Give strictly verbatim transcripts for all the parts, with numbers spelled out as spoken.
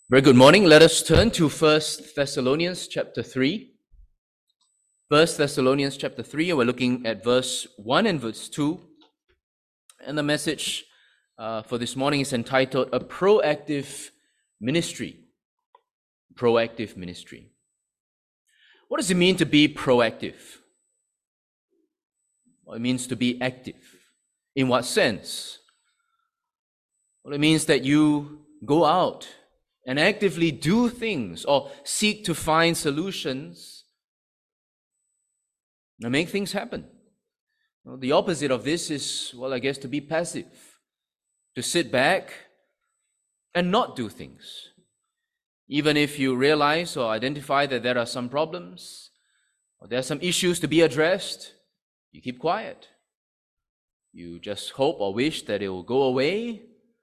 Very good morning. Let us turn to First Thessalonians chapter three. First Thessalonians chapter three, and we're looking at verse one and verse two. And the message uh, for this morning is entitled, A Proactive Ministry. Proactive Ministry. What does it mean to be proactive? Well, it means to be active. In what sense? Well, it means that you go out and actively do things or seek to find solutions and make things happen. Well, the opposite of this is, well, I guess, to be passive, to sit back and not do things. Even if you realize or identify that there are some problems or there are some issues to be addressed, you keep quiet. You just hope or wish that it will go away,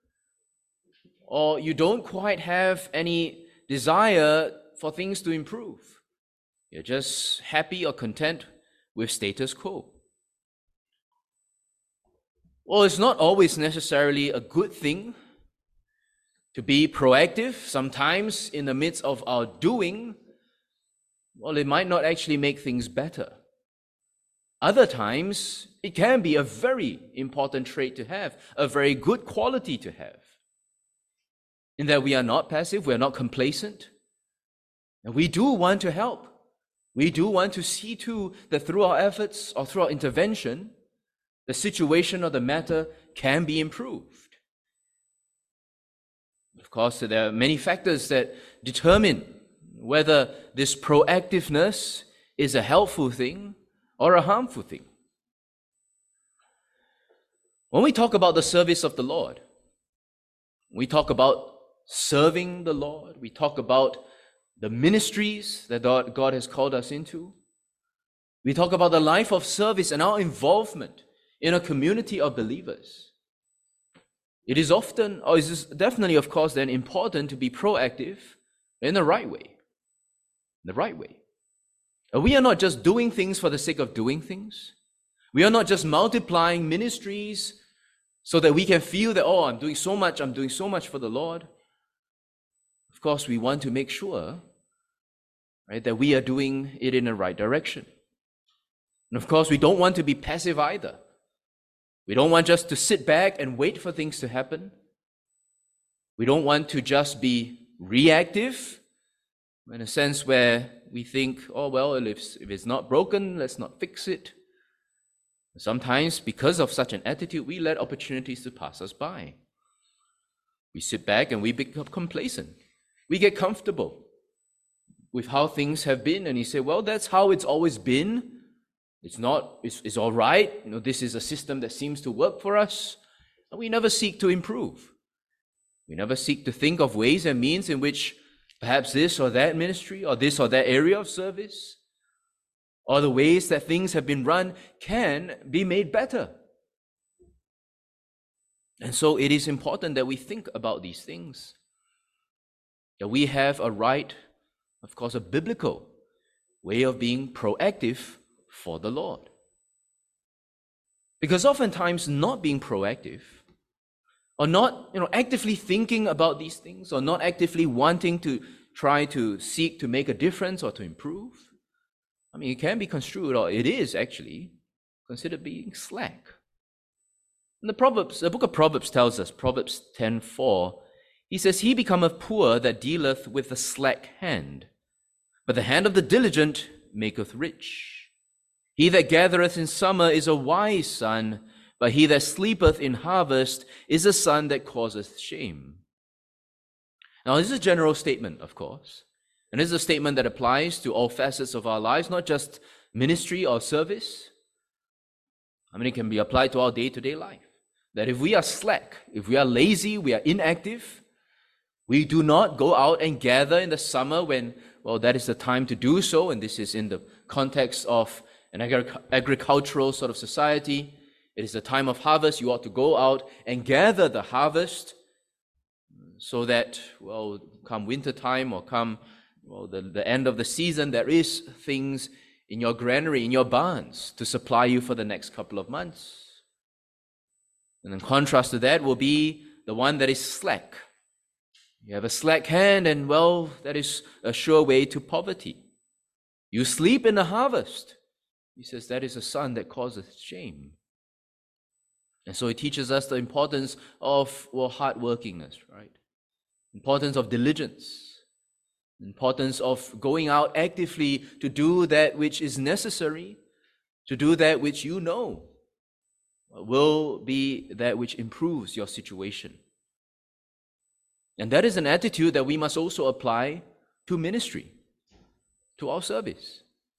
or you don't quite have any desire for things to improve. You're just happy or content with status quo. Well, it's not always necessarily a good thing to be proactive. Sometimes in the midst of our doing, well, it might not actually make things better. Other times, it can be a very important trait to have, a very good quality to have. In that we are not passive, we are not complacent. And we do want to help. We do want to see to that through our efforts or through our intervention, the situation or the matter can be improved. Of course, there are many factors that determine whether this proactiveness is a helpful thing or a harmful thing. When we talk about the service of the Lord, we talk about serving the Lord, we talk about the ministries that God has called us into, we talk about the life of service and our involvement in a community of believers. It is often, or it is definitely, of course, then important to be proactive in the right way. The right way. We are not just doing things for the sake of doing things. We are not just multiplying ministries so that we can feel that, oh, I'm doing so much, I'm doing so much for the Lord. Of course, we want to make sure, right, that we are doing it in the right direction. And of course, we don't want to be passive either. We don't want just to sit back and wait for things to happen. We don't want to just be reactive in a sense where we think, oh, well, if, if it's not broken, let's not fix it. Sometimes, because of such an attitude, we let opportunities to pass us by. We sit back and we become complacent. We get comfortable with how things have been, and you say, well, that's how it's always been. It's not, it's, it's all right. You know, this is a system that seems to work for us. And we never seek to improve. We never seek to think of ways and means in which perhaps this or that ministry or this or that area of service or the ways that things have been run can be made better. And so it is important that we think about these things, that we have a right, of course, a biblical way of being proactive for the Lord. Because oftentimes not being proactive or not, you know, actively thinking about these things or not actively wanting to try to seek to make a difference or to improve, I mean, it can be construed, or it is actually considered being slack. And the Proverbs, the book of Proverbs tells us, Proverbs ten four, he says, He becometh poor that dealeth with the slack hand, but the hand of the diligent maketh rich. He that gathereth in summer is a wise son, but he that sleepeth in harvest is a son that causeth shame. Now, this is a general statement, of course, and this is a statement that applies to all facets of our lives, not just ministry or service. I mean, it can be applied to our day-to-day life. That if we are slack, if we are lazy, we are inactive, we do not go out and gather in the summer when, well, that is the time to do so, and this is in the context of an agric- agricultural sort of society. It is the time of harvest. You ought to go out and gather the harvest so that, well, come winter time or come, well, the, the end of the season, there is things in your granary, in your barns, to supply you for the next couple of months. And in contrast to that will be the one that is slack, You have a slack hand, and well, that is a sure way to poverty. You sleep in the harvest. He says that is a son that causeth shame. And so he teaches us the importance of, well, hardworkingness, right? Importance of diligence. Importance of going out actively to do that which is necessary, to do that which you know will be that which improves your situation. And that is an attitude that we must also apply to ministry, to our service.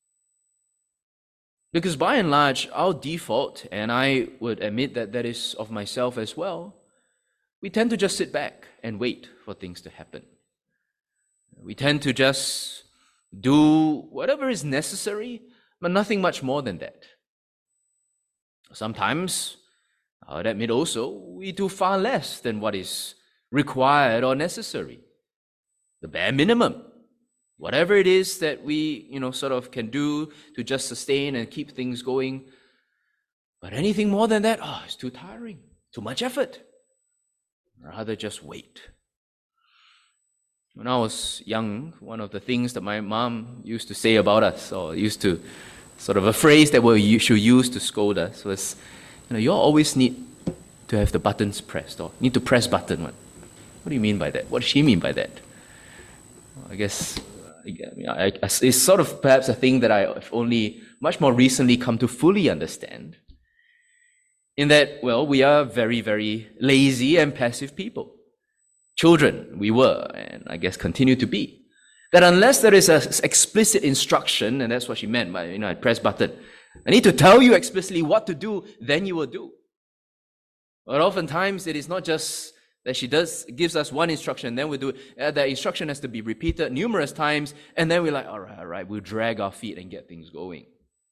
Because by and large, our default, and I would admit that that is of myself as well, we tend to just sit back and wait for things to happen. We tend to just do whatever is necessary, but nothing much more than that. Sometimes, I would admit also, we do far less than what is required or necessary. The bare minimum. Whatever it is that we, you know, sort of can do to just sustain and keep things going. But anything more than that, oh, it's too tiring, too much effort. Rather just wait. When I was young, one of the things that my mom used to say about us, or used to, sort of a phrase that we should use to scold us, was, you know, you always need to have the buttons pressed, or need to press button. What, what do you mean by that? What does she mean by that? I guess I, I, it's sort of perhaps a thing that I've only much more recently come to fully understand. In that, well, we are very, very lazy and passive people. Children, we were, and I guess continue to be. That unless there is an explicit instruction, and that's what she meant by, you know, I press button. I need to tell you explicitly what to do, then you will do. But oftentimes it is not just that she does gives us one instruction, then we do it. Uh, the instruction has to be repeated numerous times, and then we're like, all right, all right, we'll drag our feet and get things going.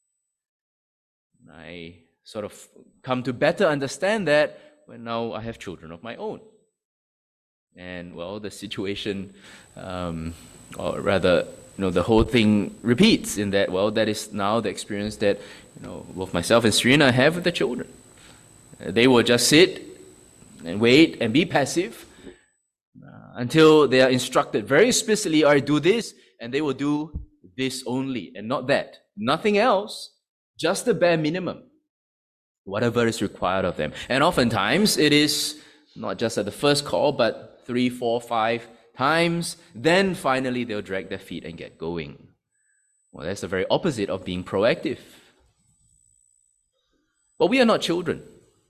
I sort of come to better understand that when now I have children of my own. And, well, the situation, um, or rather, you know, the whole thing repeats in that, well, that is now the experience that, you know, both myself and Serena have with the children. They will just sit and wait and be passive uh, until they are instructed very explicitly, all right, do this, and they will do this only and not that. Nothing else, just the bare minimum, whatever is required of them. And oftentimes it is not just at the first call, but three, four, five times, then finally they'll drag their feet and get going. Well, that's the very opposite of being proactive. But we are not children.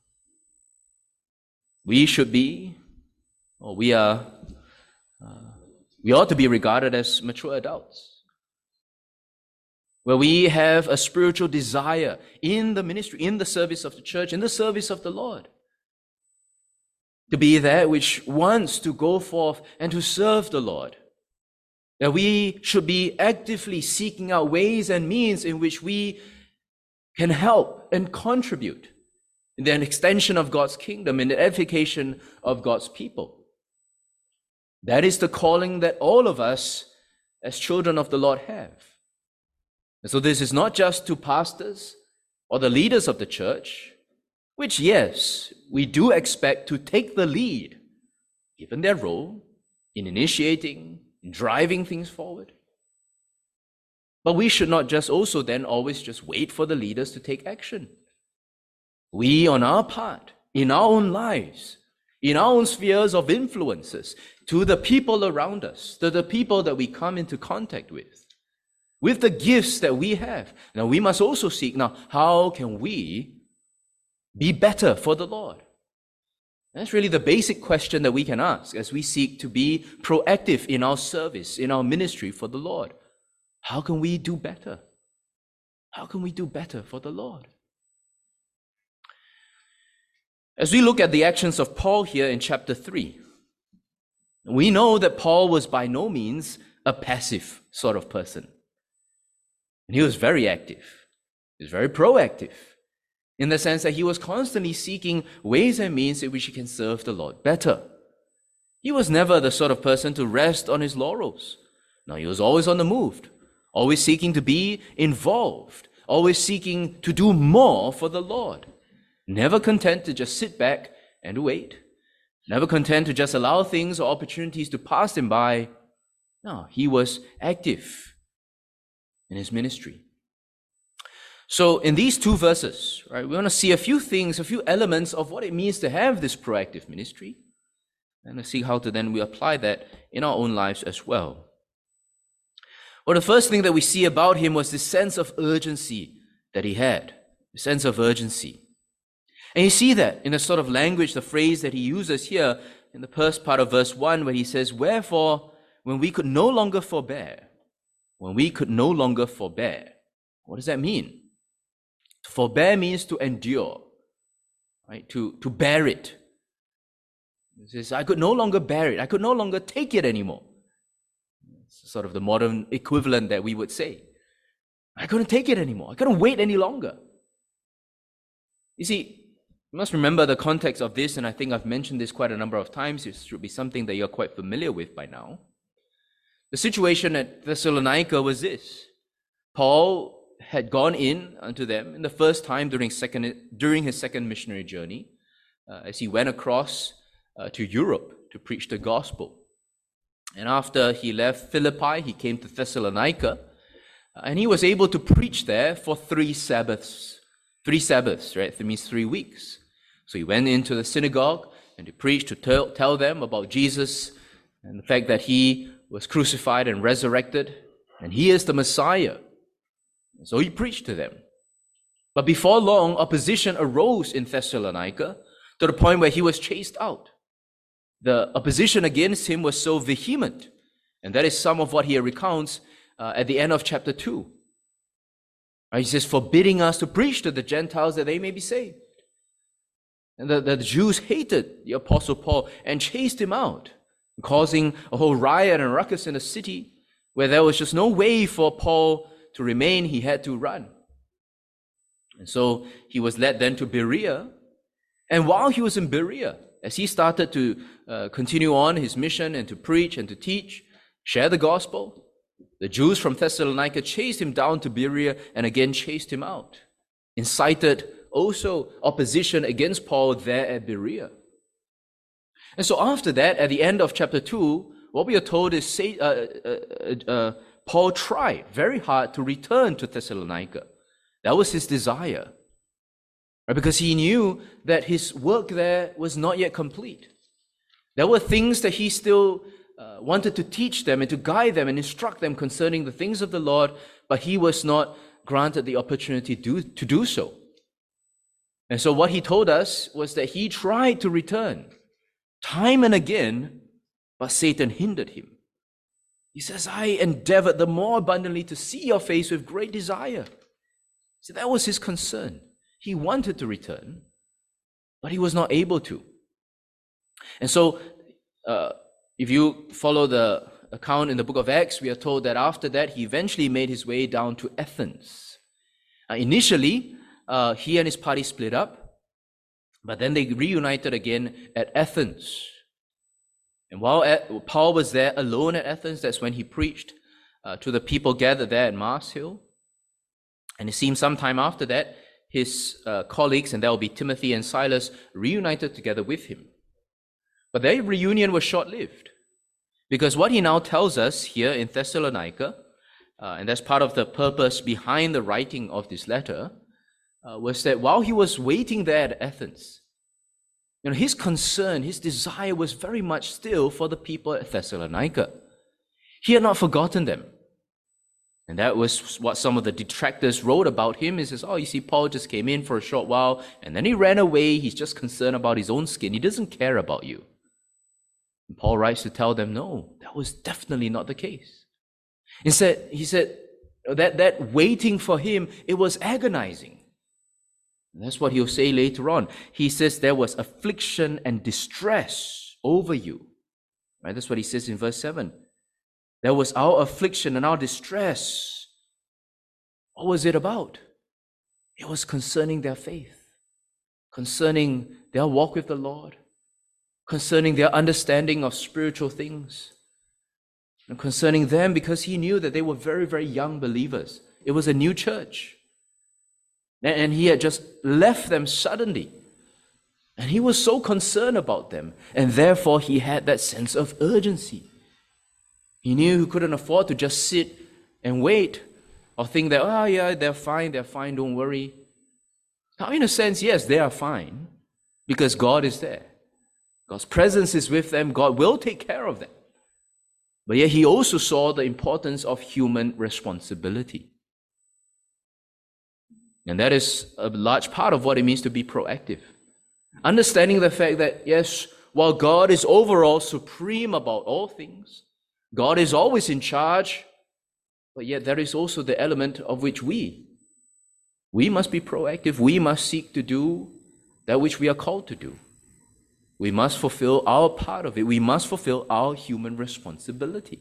We should be, or we are, uh, we ought to be regarded as mature adults, where we have a spiritual desire in the ministry, in the service of the church, in the service of the Lord, to be that which wants to go forth and to serve the Lord. That we should be actively seeking out ways and means in which we can help and contribute in the extension of God's kingdom, in the edification of God's people. That is the calling that all of us as children of the Lord have. And so this is not just to pastors or the leaders of the church, which, yes, we do expect to take the lead, given their role in initiating, in driving things forward. But we should not just also then always just wait for the leaders to take action. We, on our part, in our own lives, in our own spheres of influences, to the people around us, to the people that we come into contact with, with the gifts that we have. Now, we must also seek, now, how can we be better for the Lord? That's really the basic question that we can ask as we seek to be proactive in our service, in our ministry for the Lord. How can we do better? How can we do better for the Lord? As we look at the actions of Paul here in chapter three, we know that Paul was by no means a passive sort of person. And he was very active. He was very proactive in the sense that he was constantly seeking ways and means in which he can serve the Lord better. He was never the sort of person to rest on his laurels. No, he was always on the move, always seeking to be involved, always seeking to do more for the Lord. Never content to just sit back and wait. Never content to just allow things or opportunities to pass him by. No, he was active in his ministry. So in these two verses, right, we want to see a few things, a few elements of what it means to have this proactive ministry, and to see how to then we apply that in our own lives as well. Well, the first thing that we see about him was this sense of urgency that he had, the sense of urgency. And you see that in the sort of language, the phrase that he uses here in the first part of verse one, where he says, "Wherefore, when we could no longer forbear," when we could no longer forbear. What does that mean? To forbear means to endure, right? To, to bear it. He says, I could no longer bear it. I could no longer take it anymore. It's sort of the modern equivalent that we would say. I couldn't take it anymore. I couldn't wait any longer. You see, you must remember the context of this, and I think I've mentioned this quite a number of times. It should be something that you're quite familiar with by now. The situation at Thessalonica was this. Paul had gone in unto them in the first time during second during his second missionary journey, uh, as he went across uh, to Europe to preach the gospel. And after he left Philippi, he came to Thessalonica, uh, and he was able to preach there for three Sabbaths. Three Sabbaths, right? That means three weeks. So he went into the synagogue and he preached to tell, tell them about Jesus and the fact that he was crucified and resurrected, and he is the Messiah. So he preached to them. But before long, opposition arose in Thessalonica to the point where he was chased out. The opposition against him was so vehement, and that is some of what he recounts uh, at the end of chapter two. Right, he says, forbidding us to preach to the Gentiles that they may be saved. And the, the Jews hated the Apostle Paul and chased him out, causing a whole riot and ruckus in the city where there was just no way for Paul to remain. He had to run. And so he was led then to Berea. And while he was in Berea, as he started to uh, continue on his mission and to preach and to teach, share the gospel, the Jews from Thessalonica chased him down to Berea and again chased him out, incited also opposition against Paul there at Berea. And so after that, at the end of chapter two, what we are told is say, uh, uh, uh, Paul tried very hard to return to Thessalonica. That was his desire, right? Because he knew that his work there was not yet complete. There were things that he still uh, wanted to teach them and to guide them and instruct them concerning the things of the Lord, but he was not granted the opportunity to, to do so. And so what he told us was that he tried to return time and again, but Satan hindered him. He says, I endeavored the more abundantly to see your face with great desire. So that was his concern. He wanted to return, but he was not able to. And so uh, if you follow the account in the book of Acts, we are told that after that, he eventually made his way down to Athens. Uh, initially, uh, he and his party split up, but then they reunited again at Athens. And while Paul was there alone at Athens, that's when he preached uh, to the people gathered there at Mars Hill. And it seems sometime after that, his uh, colleagues, and that will be Timothy and Silas, reunited together with him. But their reunion was short-lived, because what he now tells us here in Thessalonica, uh, and that's part of the purpose behind the writing of this letter, uh, was that while he was waiting there at Athens, you know, his concern, his desire was very much still for the people at Thessalonica. He had not forgotten them. And that was what some of the detractors wrote about him. He says, oh, you see, Paul just came in for a short while, and then he ran away. He's just concerned about his own skin. He doesn't care about you. And Paul writes to tell them, no, that was definitely not the case. Instead, he said that, that waiting for him, it was agonizing. And that's what he'll say later on. He says there was affliction and distress over you. Right? That's what he says in verse seven. There was our affliction and our distress. What was it about? It was concerning their faith, concerning their walk with the Lord, concerning their understanding of spiritual things, and concerning them because he knew that they were very, very young believers. It was a new church. And he had just left them suddenly. And he was so concerned about them, and therefore he had that sense of urgency. He knew he couldn't afford to just sit and wait or think that, oh yeah, they're fine, they're fine, don't worry. Now, in a sense, yes, they are fine because God is there. God's presence is with them. God will take care of them. But yet he also saw the importance of human responsibility. And that is a large part of what it means to be proactive. Understanding the fact that, yes, while God is overall supreme about all things, God is always in charge, but yet there is also the element of which we, we must be proactive. We must seek to do that which we are called to do. We must fulfill our part of it. We must fulfill our human responsibility.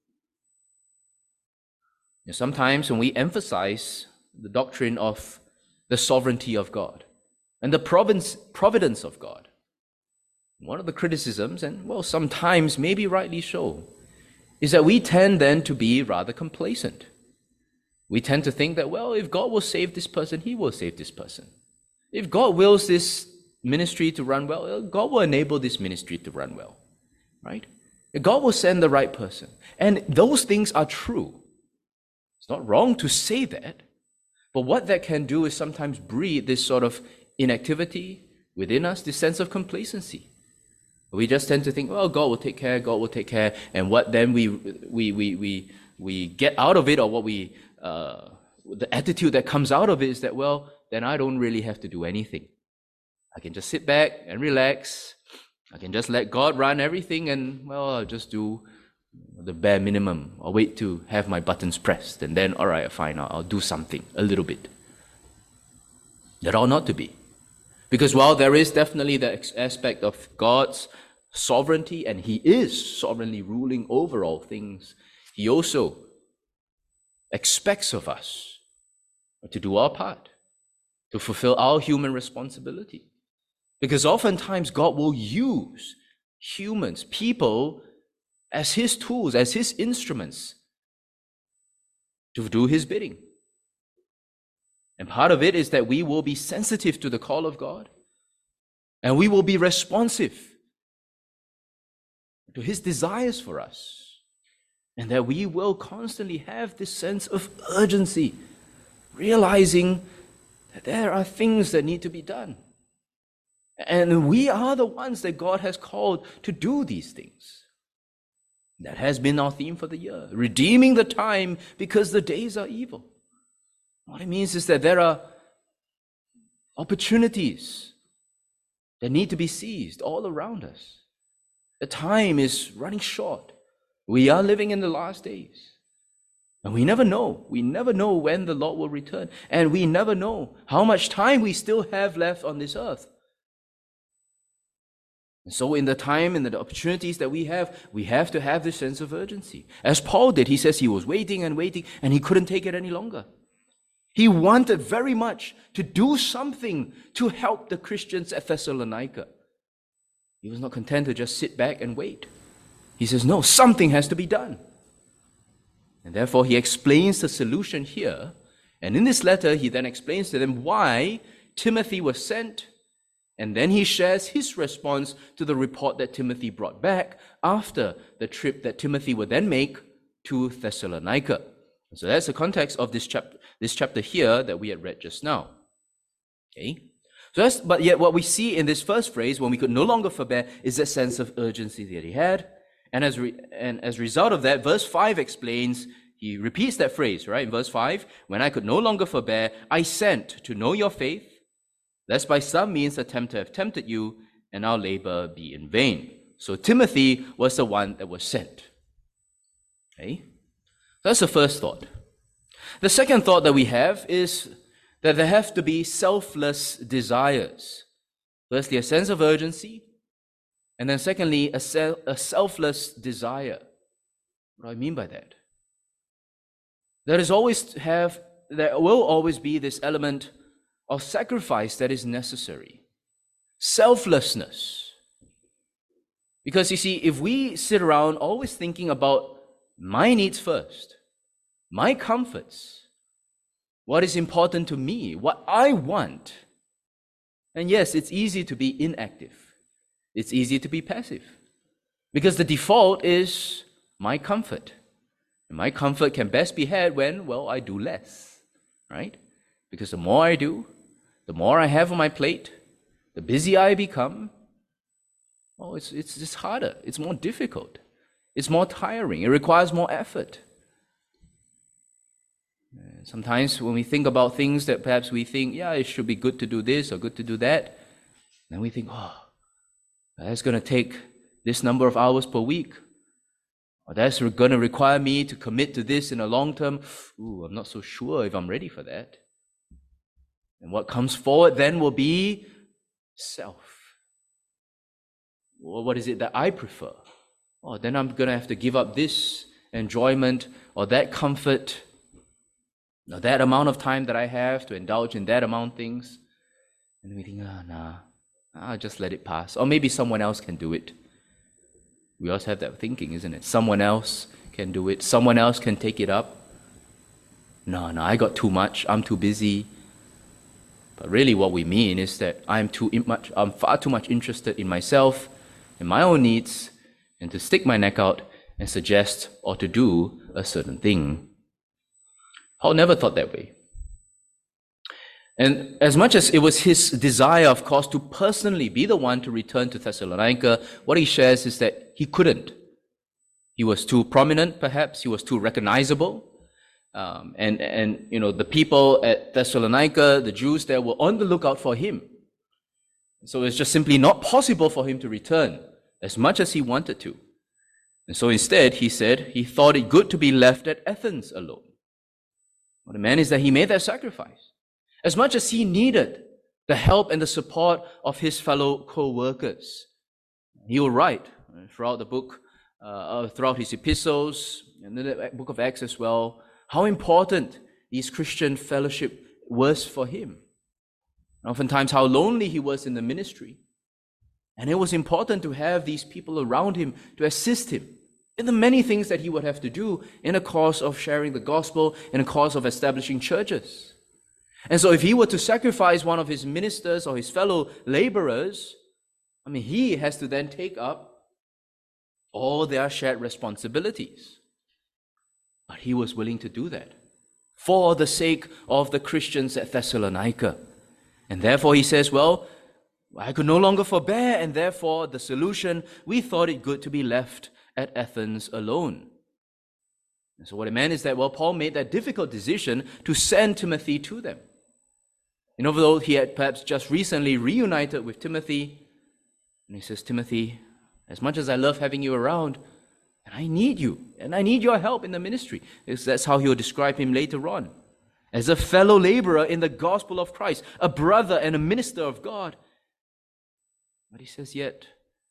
And sometimes when we emphasize the doctrine of the sovereignty of God and the providence, providence of God, one of the criticisms, and well, sometimes maybe rightly so, is that we tend then to be rather complacent. We tend to think that, well, if God will save this person, he will save this person. If God wills this ministry to run well, God will enable this ministry to run well, right? God will send the right person. And those things are true. It's not wrong to say that, but what that can do is sometimes breed this sort of inactivity within us, this sense of complacency. We just tend to think, well, God will take care, God will take care, and what then we we we we we get out of it, or what we uh, the attitude that comes out of it is that, well, then I don't really have to do anything. I can just sit back and relax. I can just let God run everything, and well, I'll just do the bare minimum. I'll wait to have my buttons pressed, and then, all right, fine, I'll, I'll do something a little bit. That ought not to be. Because while there is definitely the aspect of God's sovereignty, and he is sovereignly ruling over all things, he also expects of us to do our part, to fulfill our human responsibility. Because oftentimes God will use humans, people, as his tools, as his instruments to do his bidding. And part of it is that we will be sensitive to the call of God, and we will be responsive to his desires for us, and that we will constantly have this sense of urgency, realizing that there are things that need to be done. And we are the ones that God has called to do these things. That has been our theme for the year, redeeming the time because the days are evil. What it means is that there are opportunities that need to be seized all around us. The time is running short. We are living in the last days. And we never know. We never know when the Lord will return. And we never know how much time we still have left on this earth. And so in the time and the opportunities that we have, we have to have this sense of urgency. As Paul did, he says he was waiting and waiting, and he couldn't take it any longer. He wanted very much to do something to help the Christians at Thessalonica. He was not content to just sit back and wait. He says, no, something has to be done. And therefore, he explains the solution here. And in this letter, he then explains to them why Timothy was sent. And then he shares his response to the report that Timothy brought back after the trip that Timothy would then make to Thessalonica. So that's the context of this chapter, this chapter here that we had read just now. Okay? So that's, but yet what we see in this first phrase, when we could no longer forbear, is that sense of urgency that he had. And as, re, and as a result of that, verse five explains, he repeats that phrase, right? In verse five, when I could no longer forbear, I sent to know your faith, lest by some means attempt to have tempted you, and our labor be in vain. So Timothy was the one that was sent. Okay? That's the first thought. The second thought that we have is that there have to be selfless desires. Firstly, a sense of urgency, and then secondly, a, sel- a selfless desire. What do I mean by that? There is always have, there will always be this element of sacrifice that is necessary. Selflessness. Because you see, if we sit around always thinking about my needs first, my comforts, what is important to me, what I want, And yes, it's easy to be inactive. It's easy to be passive. Because the default is my comfort. And my comfort can best be had when, well, I do less, right? Because the more I do, the more I have on my plate, the busier I become, oh, it's, it's just harder. It's more difficult. It's more tiring. It requires more effort. Sometimes when we think about things that perhaps we think, yeah, it should be good to do this or good to do that, then we think, oh, that's going to take this number of hours per week. Or that's going to require me to commit to this in a long term. Ooh, I'm not so sure if I'm ready for that. And what comes forward then will be self. Well, what is it that I prefer? Oh, then I'm going to have to give up this enjoyment or that comfort, or that amount of time that I have to indulge in that amount of things. And then we think, ah, oh, nah, I'll just let it pass. Or maybe someone else can do it. We also have that thinking, isn't it? Someone else can do it. Someone else can take it up. No, no, I got too much. I'm too busy. But really what we mean is that I'm too much, I'm far too much interested in myself and my own needs, and to stick my neck out and suggest or to do a certain thing. Paul never thought that way. And as much as it was his desire, of course, to personally be the one to return to Thessalonica, what he shares is that he couldn't. He was too prominent, perhaps. He was too recognizable. Um, and, and, you know, the people at Thessalonica, the Jews there, were on the lookout for him. So it's just simply not possible for him to return as much as he wanted to. And so instead, he said he thought it good to be left at Athens alone. What the man is that he made that sacrifice. As much as he needed the help and the support of his fellow co-workers. He will write throughout the book, uh, throughout his epistles, and the book of Acts as well, how important these Christian fellowship was for him. Oftentimes how lonely he was in the ministry. And it was important to have these people around him to assist him in the many things that he would have to do in the course of sharing the gospel, in the course of establishing churches. And so if he were to sacrifice one of his ministers or his fellow laborers, I mean, he has to then take up all their shared responsibilities. But he was willing to do that for the sake of the Christians at Thessalonica. And therefore he says, well, I could no longer forbear, and therefore the solution, we thought it good to be left at Athens alone. And so what it meant is that, well, Paul made that difficult decision to send Timothy to them. And although he had perhaps just recently reunited with Timothy, and he says, Timothy, as much as I love having you around, and I need you, and I need your help in the ministry. That's how he will describe him later on. As a fellow laborer in the gospel of Christ, a brother and a minister of God. But he says, yet,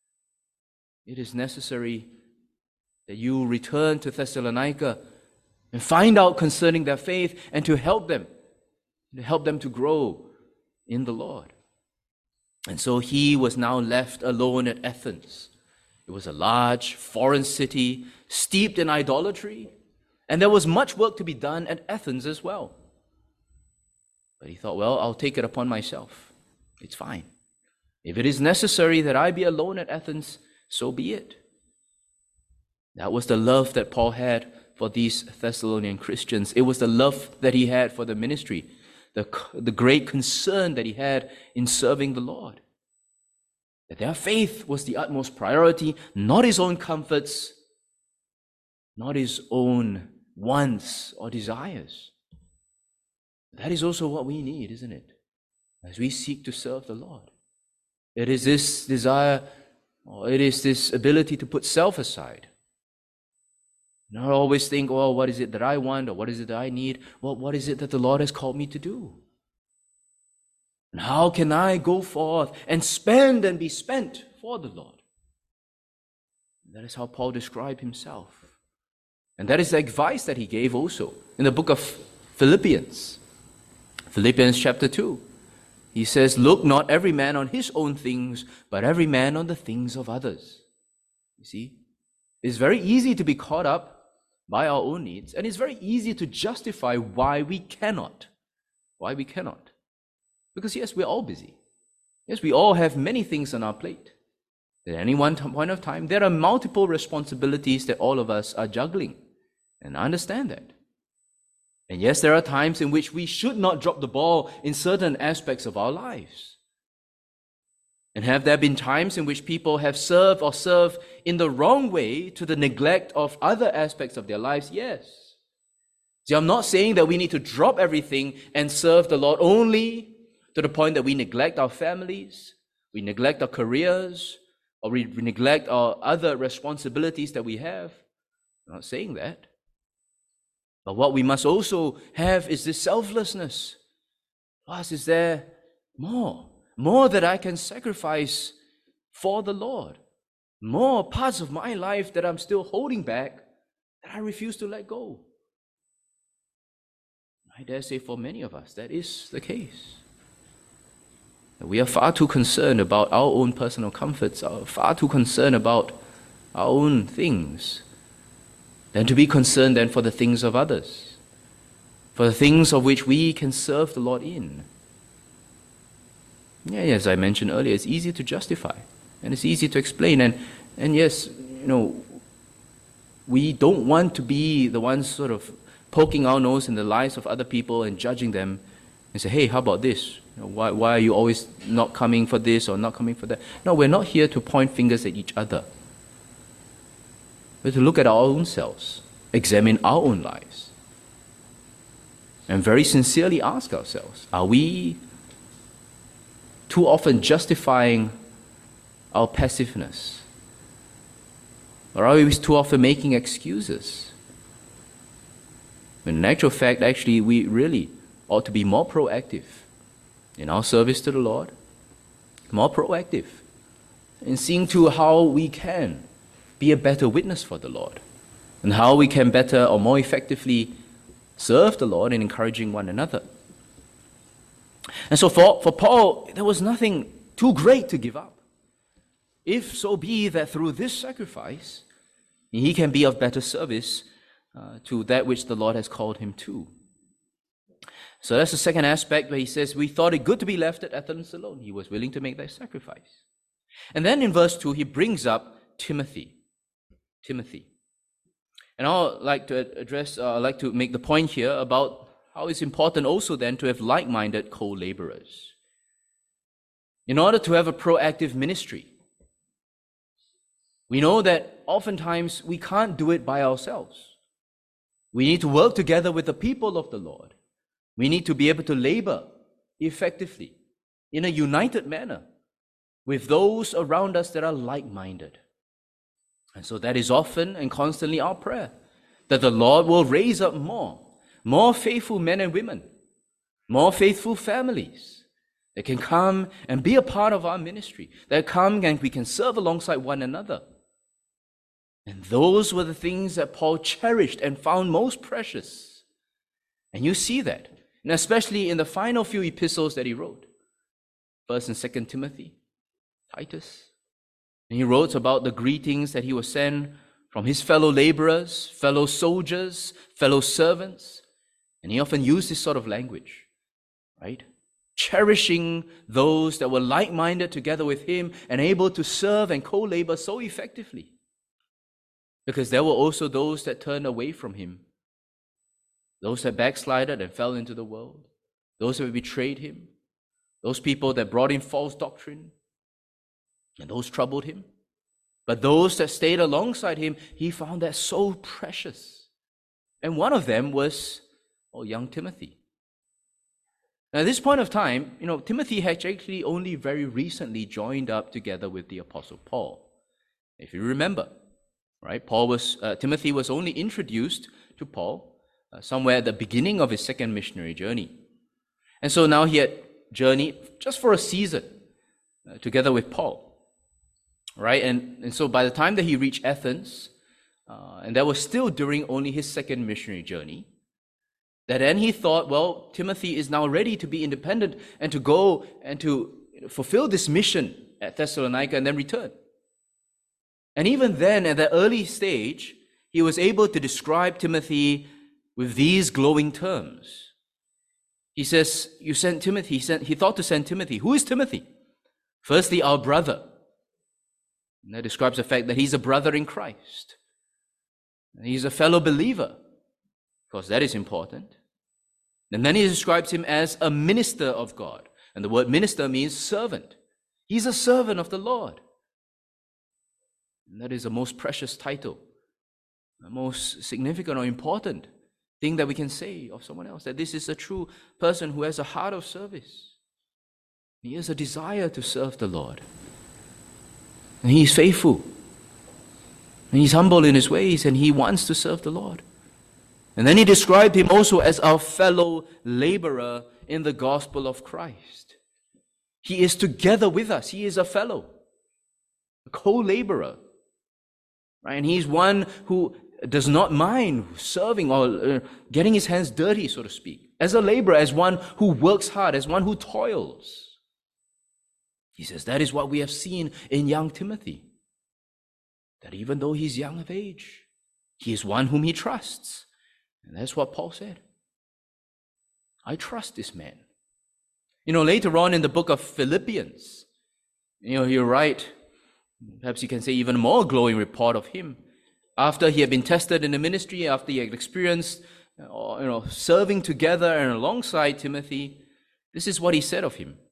it is necessary that you return to Thessalonica and find out concerning their faith and to help them, to help them to grow in the Lord. And so he was now left alone at Athens. It was a large foreign city steeped in idolatry, and there was much work to be done at Athens as well. But he thought, well, I'll take it upon myself. It's fine. If it is necessary that I be alone at Athens, so be it. That was the love that Paul had for these Thessalonian Christians. It was the love that he had for the ministry, the, the great concern that he had in serving the Lord. That their faith was the utmost priority, not his own comforts, not his own wants or desires. That is also what we need, isn't it? As we seek to serve the Lord. It is this desire, or it is this ability to put self aside. Not always think, well, what is it that I want, or what is it that I need? Well, what is it that the Lord has called me to do? And how can I go forth and spend and be spent for the Lord? That is how Paul described himself. And that is the advice that he gave also in the book of Philippians. Philippians chapter two. He says, look not every man on his own things, but every man on the things of others. You see, it's very easy to be caught up by our own needs, and it's very easy to justify why we cannot. Why we cannot. Because yes, we're all busy. Yes, we all have many things on our plate. At any one point of time, there are multiple responsibilities that all of us are juggling. And I understand that. And yes, there are times in which we should not drop the ball in certain aspects of our lives. And have there been times in which people have served or served in the wrong way to the neglect of other aspects of their lives? Yes. See, I'm not saying that we need to drop everything and serve the Lord only to the point that we neglect our families, we neglect our careers, or we neglect our other responsibilities that we have. I'm not saying that. But what we must also have is this selflessness. Plus, is there more? More that I can sacrifice for the Lord. More parts of my life that I'm still holding back that I refuse to let go. I dare say for many of us, that is the case. We are far too concerned about our own personal comforts, far too concerned about our own things, than to be concerned then for the things of others, for the things of which we can serve the Lord in. Yeah, as I mentioned earlier, it's easy to justify, and it's easy to explain, and, and yes, you know, we don't want to be the ones sort of poking our nose in the lives of other people and judging them and say, hey, how about this? You know, why, why are you always not coming for this or not coming for that? No, we're not here to point fingers at each other. We're to look at our own selves, examine our own lives, and very sincerely ask ourselves, are we too often justifying our passiveness? Or are we too often making excuses? When in actual fact, actually, we really ought to be more proactive in our service to the Lord, more proactive in seeing to how we can be a better witness for the Lord, and how we can better or more effectively serve the Lord in encouraging one another. And so for, for Paul, there was nothing too great to give up. If so be that through this sacrifice, he can be of better service uh, to that which the Lord has called him to. So that's the second aspect where he says, we thought it good to be left at Athens alone. He was willing to make that sacrifice. And then in verse two, he brings up Timothy. Timothy. And I'd like to address, uh, I'd like to make the point here about how it's important also then to have like-minded co-laborers. In order to have a proactive ministry, we know that oftentimes we can't do it by ourselves. We need to work together with the people of the Lord. We need to be able to labor effectively in a united manner with those around us that are like-minded. And so that is often and constantly our prayer, that the Lord will raise up more, more faithful men and women, more faithful families that can come and be a part of our ministry, that come and we can serve alongside one another. And those were the things that Paul cherished and found most precious. And you see that, and especially in the final few epistles that he wrote, First and Second Timothy, Titus. And he wrote about the greetings that he was sent from his fellow laborers, fellow soldiers, fellow servants. And he often used this sort of language, right? Cherishing those that were like-minded together with him and able to serve and co-labor so effectively. Because there were also those that turned away from him, those that backslided and fell into the world, those that betrayed him, those people that brought in false doctrine, and those troubled him. But those that stayed alongside him, he found that so precious. And one of them was, oh, young Timothy. Now, at this point of time, you know, Timothy had actually only very recently joined up together with the Apostle Paul. If you remember, right, Paul was uh, Timothy was only introduced to Paul uh, somewhere at the beginning of his second missionary journey. And so now he had journeyed just for a season uh, together with Paul. Right, and, and so by the time that he reached Athens, uh, and that was still during only his second missionary journey, that then he thought, well, Timothy is now ready to be independent and to go and to fulfill this mission at Thessalonica and then return. And even then, at that early stage, he was able to describe Timothy with these glowing terms. He says, you sent Timothy, he, sent, he thought to send Timothy. Who is Timothy? Firstly, our brother. And that describes the fact that he's a brother in Christ. And he's a fellow believer. Of course, that is important. And then he describes him as a minister of God. And the word minister means servant. He's a servant of the Lord. And that is the most precious title, the most significant or important thing that we can say of someone else, that this is a true person who has a heart of service. He has a desire to serve the Lord. And he is faithful. And he's humble in his ways, and he wants to serve the Lord. And then he described him also as our fellow laborer in the gospel of Christ. He is together with us. He is a fellow, a co-laborer. Right? And he's one who does not mind serving or uh, getting his hands dirty, so to speak, as a laborer, as one who works hard, as one who toils. He says that is what we have seen in young Timothy, that even though he's young of age, he is one whom he trusts. And that's what Paul said. I trust this man. You know, later on in the book of Philippians, you know, he'll write, perhaps you can say even more glowing report of him. After he had been tested in the ministry, after he had experienced, you know, serving together and alongside Timothy, this is what he said of him.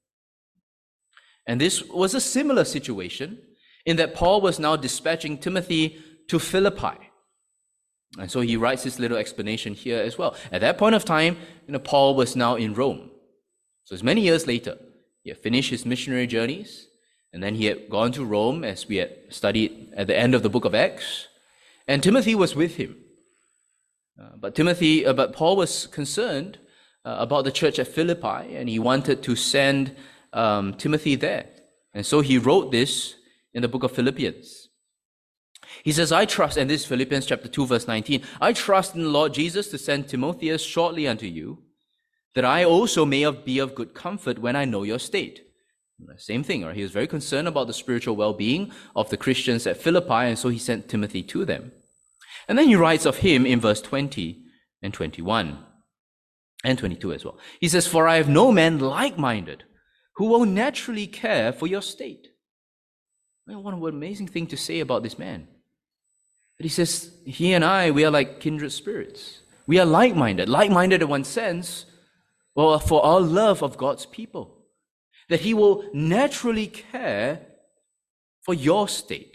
And this was a similar situation in that Paul was now dispatching Timothy to Philippi. And so he writes this little explanation here as well. At that point of time, you know, Paul was now in Rome. So it's many years later. He had finished his missionary journeys, and then he had gone to Rome, as we had studied at the end of the book of Acts. And Timothy was with him. Uh, but Timothy, uh, but Paul was concerned uh, about the church at Philippi, and he wanted to send um, Timothy there. And so he wrote this in the book of Philippians. He says, I trust, and this is Philippians chapter two, verse nineteen, I trust in the Lord Jesus to send Timotheus shortly unto you, that I also may be of good comfort when I know your state. Same thing, right? He was very concerned about the spiritual well-being of the Christians at Philippi, and so he sent Timothy to them. And then he writes of him in verse twenty and twenty-one, and twenty-two as well. He says, for I have no man like-minded who will naturally care for your state. Well, what an amazing thing to say about this man. But he says, he and I, we are like kindred spirits. We are like-minded. Like-minded in one sense, well, for our love of God's people. That he will naturally care for your state.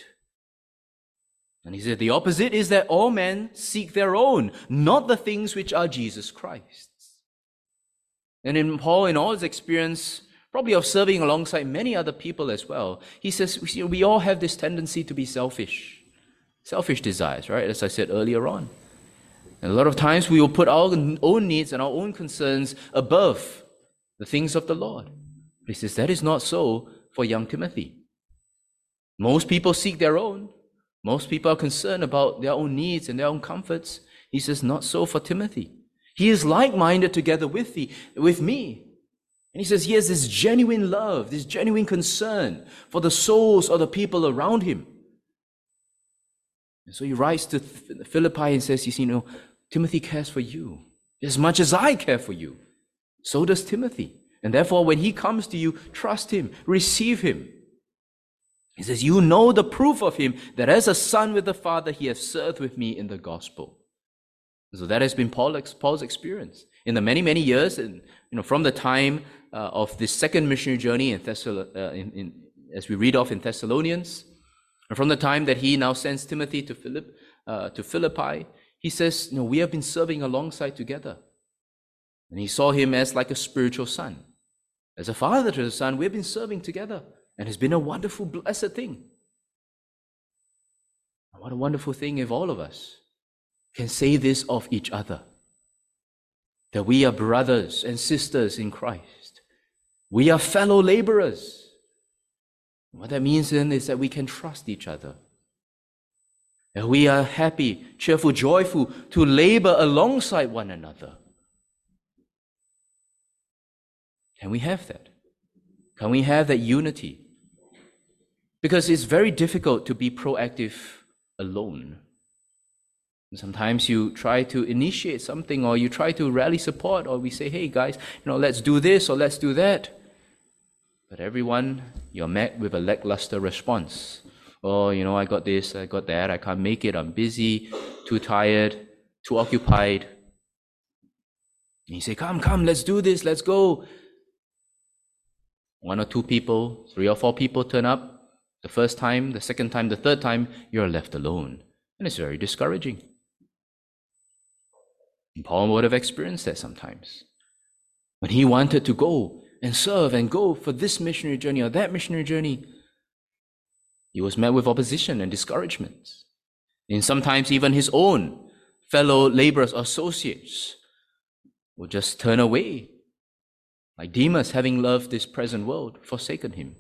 And he said the opposite is that all men seek their own, not the things which are Jesus Christ's. And in Paul, in all his experience, probably of serving alongside many other people as well, he says we all have this tendency to be selfish. Selfish desires, right? As I said earlier on. And a lot of times we will put our own needs and our own concerns above the things of the Lord. But he says that is not so for young Timothy. Most people seek their own. Most people are concerned about their own needs and their own comforts. He says not so for Timothy. He is like-minded together with thee, with me. And he says he has this genuine love, this genuine concern for the souls of the people around him. And so he writes to Philippi and says, you see, you know, Timothy cares for you as much as I care for you. So does Timothy. And therefore, when he comes to you, trust him, receive him. He says, you know the proof of him, that as a son with the Father, he has served with me in the gospel. So that has been Paul's experience. In the many, many years, and, you know, from the time uh, of this second missionary journey in, Thessal- uh, in, in as we read off in Thessalonians, and from the time that he now sends Timothy to, Philipp, uh, to Philippi, he says, you know, we have been serving alongside together. And he saw him as like a spiritual son. As a father to the son, we have been serving together. And it's been a wonderful, blessed thing. And what a wonderful thing if all of us can say this of each other. That we are brothers and sisters in Christ. We are fellow laborers. What that means then is that we can trust each other. That we are happy, cheerful, joyful to labor alongside one another. Can we have that? Can we have that unity? Because it's very difficult to be proactive alone. And sometimes you try to initiate something, or you try to rally support, or we say, hey guys, you know, let's do this or let's do that. But everyone, you're met with a lackluster response. Oh, you know, I got this, I got that, I can't make it, I'm busy, too tired, too occupied. And you say, come, come, let's do this, let's go. One or two people, three or four people turn up. The first time, the second time, the third time, you're left alone. And it's very discouraging. And Paul would have experienced that sometimes. When he wanted to go and serve and go for this missionary journey or that missionary journey, he was met with opposition and discouragement. And sometimes even his own fellow laborers or associates would just turn away. Like Demas, having loved this present world, forsaken him.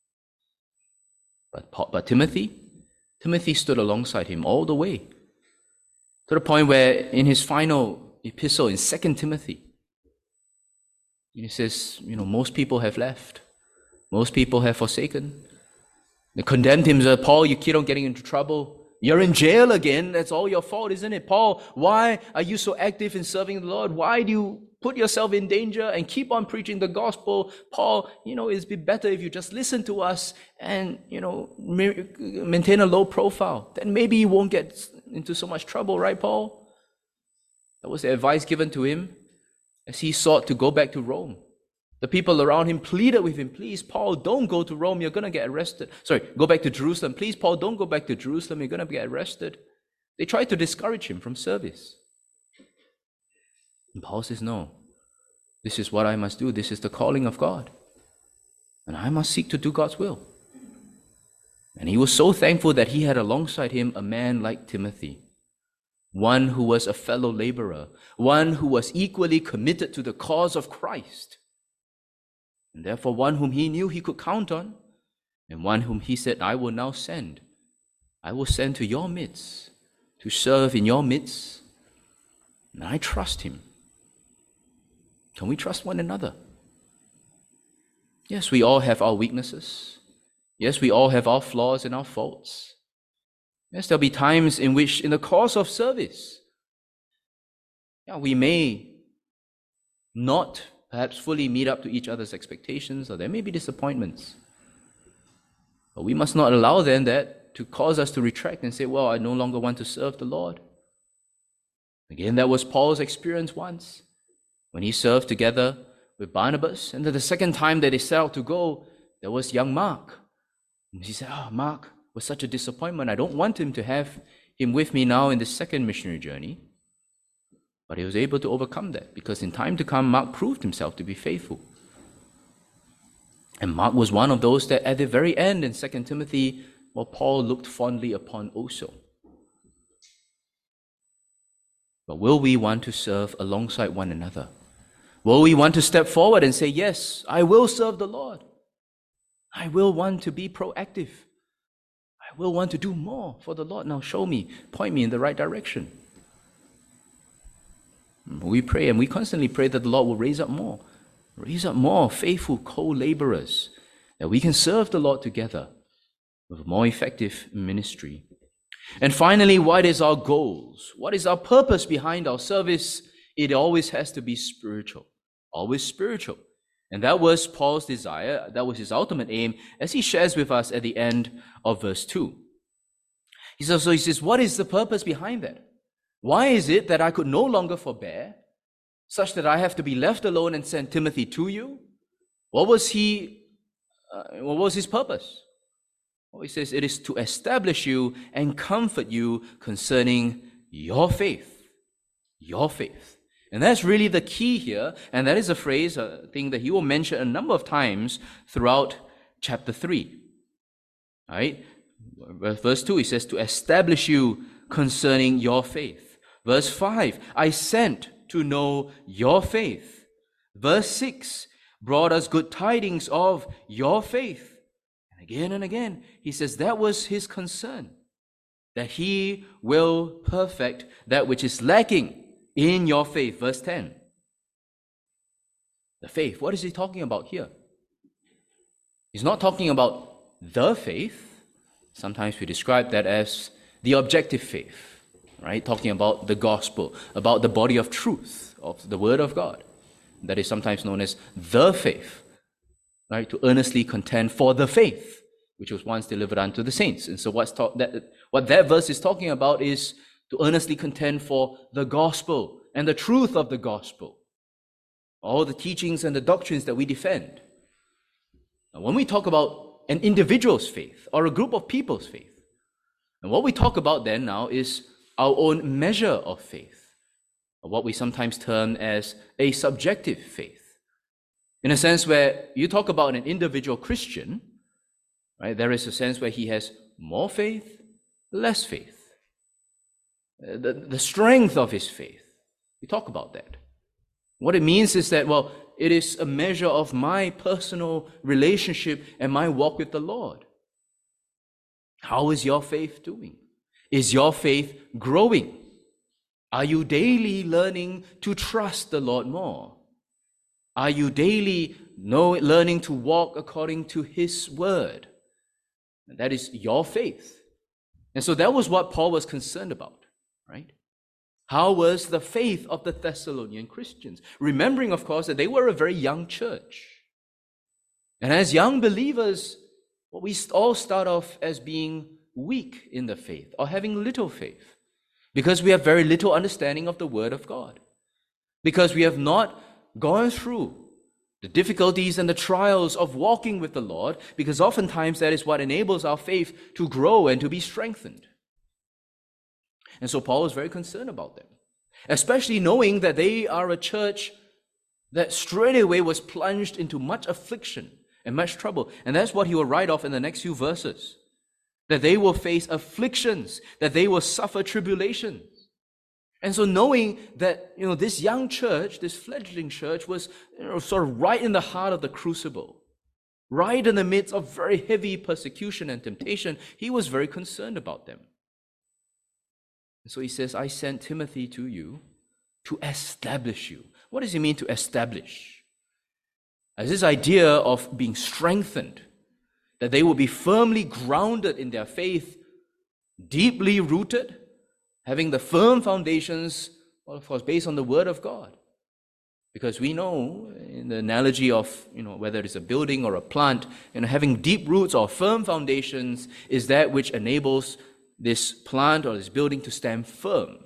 But, Paul, but Timothy, Timothy stood alongside him all the way, to the point where in his final epistle in Second Timothy, he says, you know, most people have left. Most people have forsaken. They condemned him. Said, Paul, you keep on getting into trouble. You're in jail again. That's all your fault, isn't it? Paul, why are you so active in serving the Lord? Why do you put yourself in danger and keep on preaching the gospel? Paul, you know, it'd be better if you just listen to us and, you know, maintain a low profile. Then maybe you won't get into so much trouble, right, Paul? That was the advice given to him as he sought to go back to Rome. The people around him pleaded with him, please, Paul, don't go to Rome, you're going to get arrested. Sorry, go back to Jerusalem. Please, Paul, don't go back to Jerusalem, you're going to get arrested. They tried to discourage him from service. And Paul says, no, this is what I must do. This is the calling of God. And I must seek to do God's will. And he was so thankful that he had alongside him a man like Timothy, one who was a fellow laborer, one who was equally committed to the cause of Christ, and therefore one whom he knew he could count on, and one whom he said, I will now send. I will send to your midst, to serve in your midst, and I trust him. Can we trust one another? Yes, we all have our weaknesses. Yes, we all have our flaws and our faults. Yes, there'll be times in which, in the course of service, yeah, we may not perhaps fully meet up to each other's expectations, or there may be disappointments. But we must not allow then that to cause us to retract and say, well, I no longer want to serve the Lord. Again, that was Paul's experience once, when he served together with Barnabas. And then the second time that they set out to go, there was young Mark. And he said, oh, Mark was such a disappointment. I don't want him to have him with me now in the second missionary journey. But he was able to overcome that, because in time to come, Mark proved himself to be faithful. And Mark was one of those that at the very end in Second Timothy, well, Paul looked fondly upon also. But will we want to serve alongside one another? Will we want to step forward and say, yes, I will serve the Lord. I will want to be proactive. I will want to do more for the Lord. Now show me, point me in the right direction. We pray, and we constantly pray that the Lord will raise up more, raise up more faithful co-laborers, that we can serve the Lord together with a more effective ministry. And finally, what is our goals? What is our purpose behind our service? It always has to be spiritual, always spiritual. And that was Paul's desire, that was his ultimate aim, as he shares with us at the end of verse two. He says, so he says, what is the purpose behind that? Why is it that I could no longer forbear, such that I have to be left alone and send Timothy to you? What was he, uh, what was his purpose? Well, he says, it is to establish you and comfort you concerning your faith. Your faith. And that's really the key here, and that is a phrase, a thing that he will mention a number of times throughout chapter three. All right? Verse two, he says, to establish you concerning your faith. Verse five, I sent to know your faith. Verse six, brought us good tidings of your faith. And again and again, he says that was his concern, that he will perfect that which is lacking in your faith. Verse ten, the faith. What is he talking about here? He's not talking about the faith. Sometimes we describe that as the objective faith. Right, talking about the gospel, about the body of truth, of the word of God. That is sometimes known as the faith. right? To earnestly contend for the faith, which was once delivered unto the saints. And so what's talk, that, what that verse is talking about is to earnestly contend for the gospel and the truth of the gospel, all the teachings and the doctrines that we defend. Now, when we talk about an individual's faith or a group of people's faith, and what we talk about then now is our own measure of faith, or what we sometimes term as a subjective faith. In a sense where you talk about an individual Christian, right, there is a sense where he has more faith, less faith. The, the strength of his faith. We talk about that. What it means is that, well, it is a measure of my personal relationship and my walk with the Lord. How is your faith doing? Is your faith growing? Are you daily learning to trust the Lord more? Are you daily know, learning to walk according to His word? And that is your faith. And so that was what Paul was concerned about, right? How was the faith of the Thessalonian Christians? Remembering, of course, that they were a very young church. And as young believers, well, we all start off as being weak in the faith or having little faith because we have very little understanding of the Word of God. Because we have not gone through the difficulties and the trials of walking with the Lord, because oftentimes that is what enables our faith to grow and to be strengthened. And so Paul was very concerned about them, especially knowing that they are a church that straight away was plunged into much affliction and much trouble. And that's what he will write off in the next few verses, that they will face afflictions, that they will suffer tribulations. And so knowing that, you know, this young church, this fledgling church was, you know, sort of right in the heart of the crucible, right in the midst of very heavy persecution and temptation, he was very concerned about them. And so he says, I sent Timothy to you to establish you. What does he mean to establish? As this idea of being strengthened, that they will be firmly grounded in their faith, deeply rooted, having the firm foundations, well, of course, based on the Word of God. Because we know, in the analogy of, you know, whether it's a building or a plant, you know, having deep roots or firm foundations is that which enables this plant or this building to stand firm.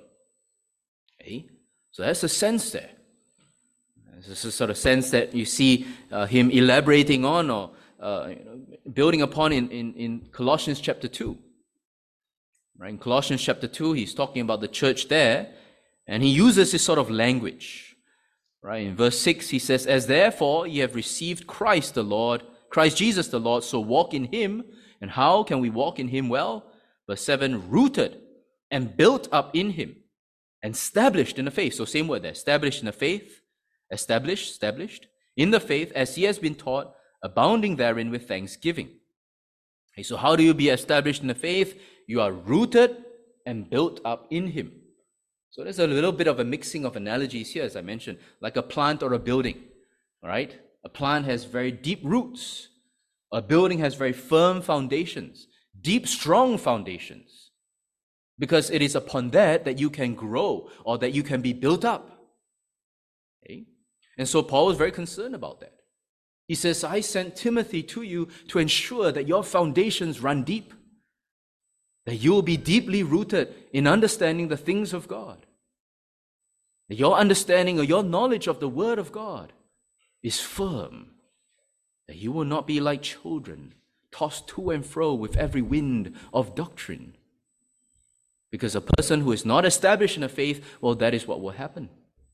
Okay? So that's the sense there. This is a sort of sense that you see uh, him elaborating on or uh, you know, building upon in, in, in Colossians chapter two. Right? In Colossians chapter two, he's talking about the church there, and he uses this sort of language. Right? In verse six, he says, as therefore ye have received Christ the Lord, Christ Jesus the Lord, so walk in him. And how can we walk in him? Well, verse seven, rooted and built up in him, and established in the faith. So same word there, established in the faith, established, established, in the faith, as he has been taught, abounding therein with thanksgiving. Okay, so how do you be established in the faith? You are rooted and built up in him. So there's a little bit of a mixing of analogies here, as I mentioned, like a plant or a building, all right? A plant has very deep roots. A building has very firm foundations, deep, strong foundations, because it is upon that that you can grow or that you can be built up. Okay? And so Paul was very concerned about that. He says, I sent Timothy to you to ensure that your foundations run deep, that you will be deeply rooted in understanding the things of God, that your understanding or your knowledge of the Word of God is firm, that you will not be like children, tossed to and fro with every wind of doctrine. Because a person who is not established in the faith, well, that is what will happen.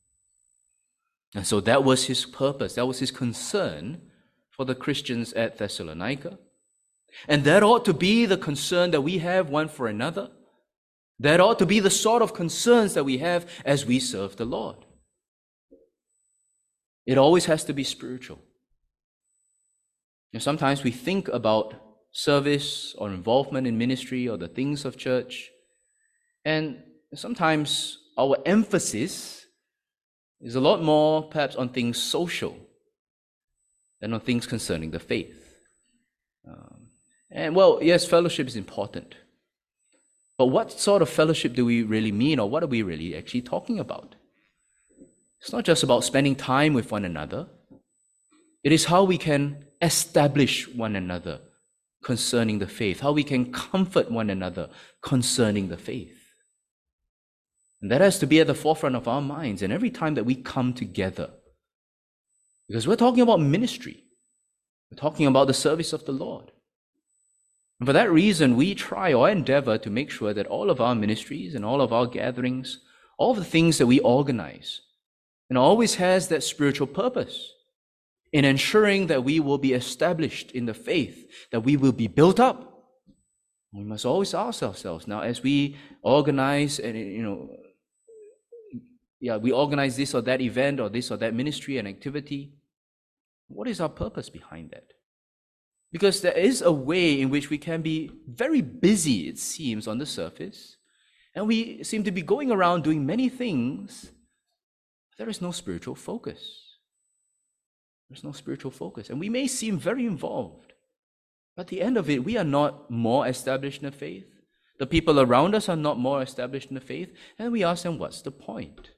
And so that was his purpose, that was his concern for the Christians at Thessalonica. And that ought to be the concern that we have one for another. That ought to be the sort of concerns that we have as we serve the Lord. It always has to be spiritual. And sometimes we think about service or involvement in ministry or the things of church, and sometimes our emphasis is a lot more perhaps on things social than on things concerning the faith. Um, and well, yes, fellowship is important. But what sort of fellowship do we really mean, or what are we really actually talking about? It's not just about spending time with one another. It is how we can establish one another concerning the faith, how we can comfort one another concerning the faith. And that has to be at the forefront of our minds and every time that we come together. Because we're talking about ministry. We're talking about the service of the Lord. And for that reason, we try or endeavor to make sure that all of our ministries and all of our gatherings, all of the things that we organize, and always has that spiritual purpose in ensuring that we will be established in the faith, that we will be built up. We must always ask ourselves now, as we organize and, you know, yeah, we organize this or that event or this or that ministry and activity, what is our purpose behind that? Because there is a way in which we can be very busy, it seems, on the surface, and we seem to be going around doing many things. There is no spiritual focus. There's no spiritual focus. And we may seem very involved, but at the end of it, we are not more established in the faith. The people around us are not more established in the faith. And we ask them, what's the point?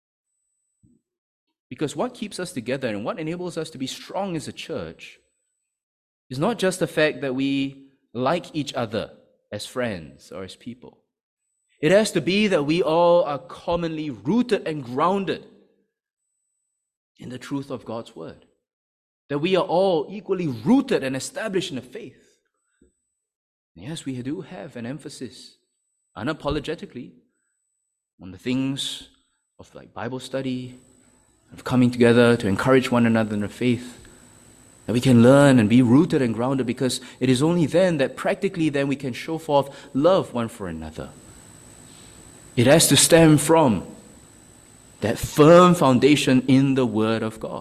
Because what keeps us together and what enables us to be strong as a church is not just the fact that we like each other as friends or as people. It has to be that we all are commonly rooted and grounded in the truth of God's word. That we are all equally rooted and established in the faith. And yes, we do have an emphasis, unapologetically, on the things of like Bible study, of coming together to encourage one another in the faith, that we can learn and be rooted and grounded, because it is only then that practically then we can show forth love one for another. It has to stem from that firm foundation in the Word of God.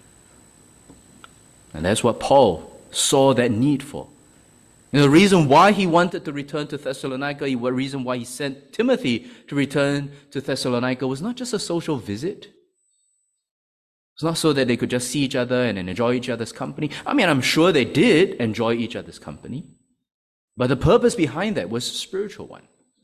And that's what Paul saw that need for. And the reason why he wanted to return to Thessalonica, the reason why he sent Timothy to return to Thessalonica was not just a social visit. It's not so that they could just see each other and enjoy each other's company. I mean, I'm sure they did enjoy each other's company. But the purpose behind that was a spiritual one.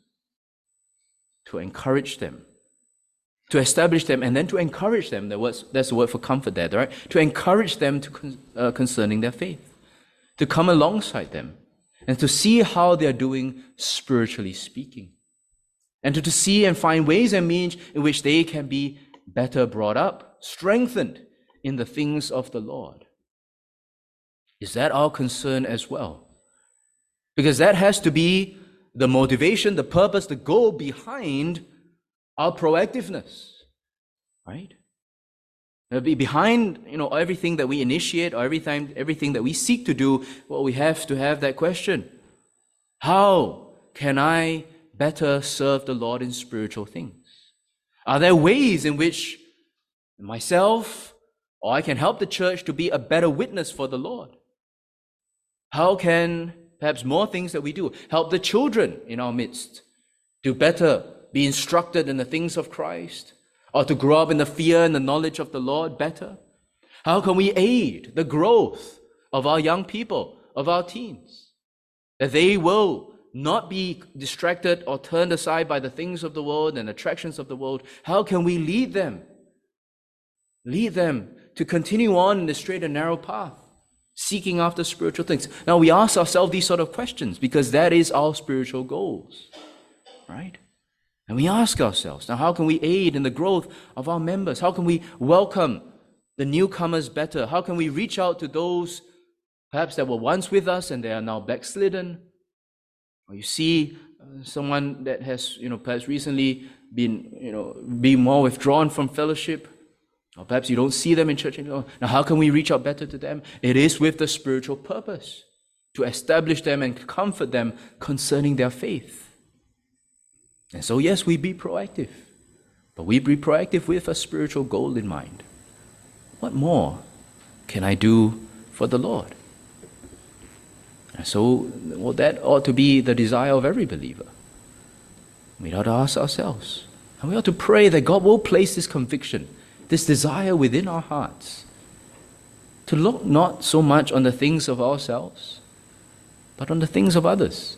To encourage them. To establish them and then to encourage them. That's the word for comfort there, right? To encourage them to, uh, concerning their faith. To come alongside them. And to see how they're doing spiritually speaking. And to, to see and find ways and means in which they can be better brought up, strengthened in the things of the Lord. Is that our concern as well? Because that has to be the motivation, the purpose, the goal behind our proactiveness, right? Be behind, you know, everything that we initiate or everything, everything that we seek to do, well, we have to have that question. How can I better serve the Lord in spiritual things? Are there ways in which myself or I can help the church to be a better witness for the Lord? How can perhaps more things that we do help the children in our midst to better be instructed in the things of Christ, or to grow up in the fear and the knowledge of the Lord better? How can we aid the growth of our young people, of our teens, that they will not be distracted or turned aside by the things of the world and attractions of the world? How can we lead them? Lead them to continue on in the straight and narrow path, seeking after spiritual things. Now we ask ourselves these sort of questions because that is our spiritual goals, right? And we ask ourselves, now how can we aid in the growth of our members? How can we welcome the newcomers better? How can we reach out to those perhaps that were once with us and they are now backslidden? Or you see uh, someone that has, you know, perhaps recently been, you know, being more withdrawn from fellowship, or perhaps you don't see them in church anymore. Now, how can we reach out better to them? It is with the spiritual purpose to establish them and comfort them concerning their faith. And so, yes, we be proactive, but we be proactive with a spiritual goal in mind. What more can I do for the Lord? And so, well, that ought to be the desire of every believer. We ought to ask ourselves, and we ought to pray that God will place this conviction, this desire within our hearts, to look not so much on the things of ourselves, but on the things of others.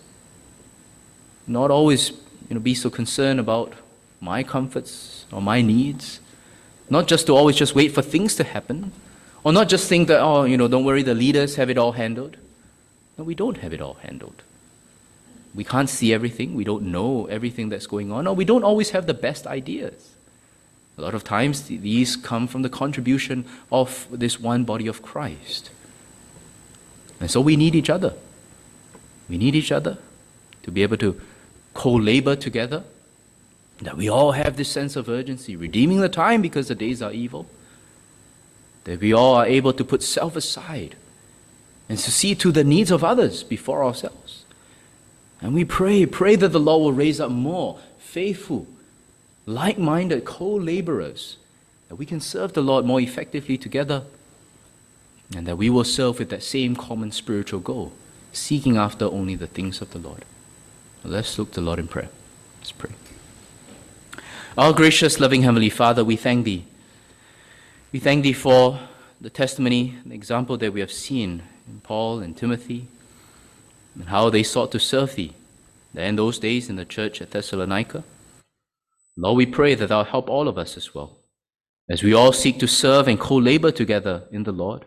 Not always, you know, be so concerned about my comforts or my needs. Not just to always just wait for things to happen, Or not just think that, oh, you know, don't worry, the leaders have it all handled. No, we don't have it all handled. We can't see everything. We don't know everything that's going on. Or we don't always have the best ideas. A lot of times, these come from the contribution of this one body of Christ. And so we need each other. We need each other to be able to co-labor together. That we all have this sense of urgency, redeeming the time because the days are evil. That we all are able to put self aside and to see to the needs of others before ourselves. And we pray, pray that the Lord will raise up more faithful, like-minded co-laborers, that we can serve the Lord more effectively together, and that we will serve with that same common spiritual goal, seeking after only the things of the Lord. Let's look to the Lord in prayer. Let's pray. Our gracious, loving Heavenly Father, we thank Thee. We thank Thee for the testimony, the example that we have seen in Paul and Timothy, and how they sought to serve Thee in those days in the church at Thessalonica. Lord, we pray that Thou help all of us as well, as we all seek to serve and co-labor together in the Lord.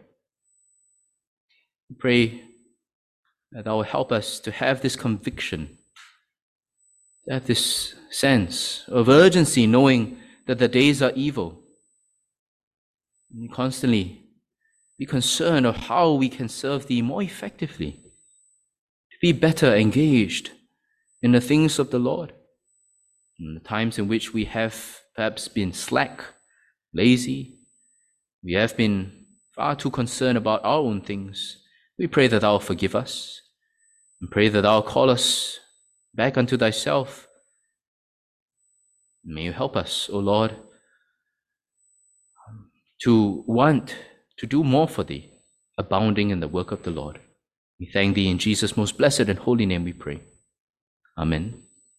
We pray that Thou will help us to have this conviction, to have this sense of urgency, knowing that the days are evil, and constantly be concerned of how we can serve Thee more effectively, to be better engaged in the things of the Lord. In the times in which we have perhaps been slack, lazy, we have been far too concerned about our own things, we pray that Thou forgive us, and pray that Thou call us back unto Thyself. May You help us, O Lord, to want to do more for Thee, abounding in the work of the Lord. We thank Thee in Jesus' most blessed and holy name we pray. Amen.